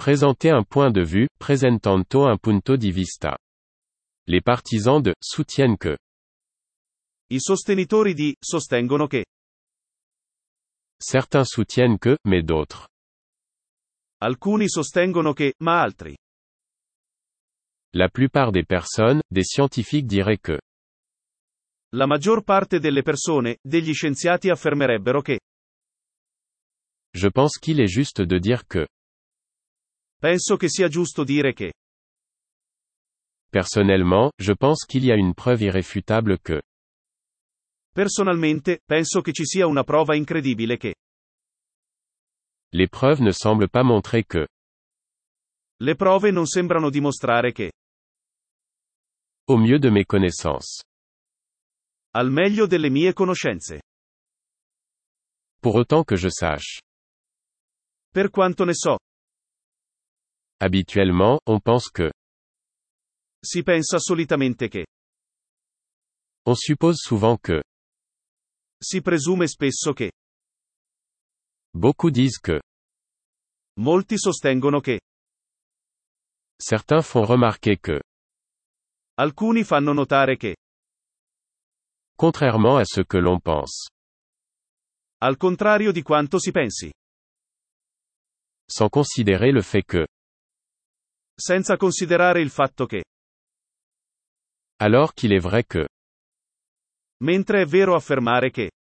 Présenter un point de vue, presentando un punto di vista. Les partisans de soutiennent que. I sostenitori di sostengono che. Certains soutiennent que, mais d'autres. Alcuni sostengono che, ma altri. La plupart des personnes, des scientifiques diraient que. La maggior parte delle persone, degli scienziati affermerebbero che. Je pense qu'il est juste de dire que. Penso che sia giusto dire che. Personnellement, je pense qu'il y a une preuve irréfutable que. Personalmente, penso che ci sia una prova incredibile che. Les preuves ne semblent pas montrer que. Le prove non sembrano dimostrare che. Au mieux de mes connaissances. Al meglio delle mie conoscenze. Pour autant que je sache. Per quanto ne so. Habituellement, on pense que. Si pensa solitamente che. On suppose souvent que. Si presume spesso che. Beaucoup disent que. Molti sostengono che. Certains font remarquer que. Alcuni fanno notare che. Contrairement à ce que l'on pense. Al contrario di quanto si pensi. Sans considérer le fait que. Senza considerare il fatto che. Alors qu'il est vrai que. Mentre è vero affermare che.